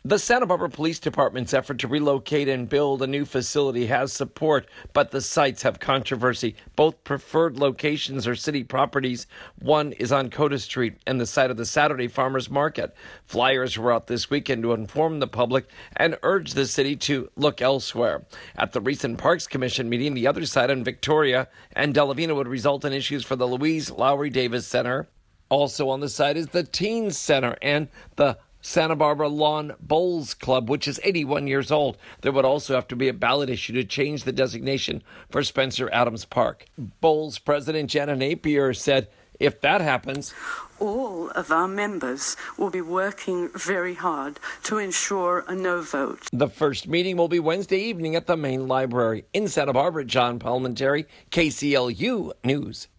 The Santa Barbara Police Department's effort to relocate and build a new facility has support, but the sites have controversy. Both preferred locations are city properties. One is on Coda Street and the site of the Saturday Farmers Market. Flyers were out this weekend to inform the public and urge the city to look elsewhere. At the recent Parks Commission meeting, the other site on Victoria and Delavina would result in issues for the Louise Lowry Davis Center. Also on the site is the Teens Center and the Santa Barbara Lawn Bowls Club, which is 81 years old. There would also have to be a ballot issue to change the designation for Spencer Adams Park. Bowls President Janet Napier said if that happens, all of our members will be working very hard to ensure a no vote. The first meeting will be Wednesday evening at the main library. In Santa Barbara, John Palmentary, KCLU News.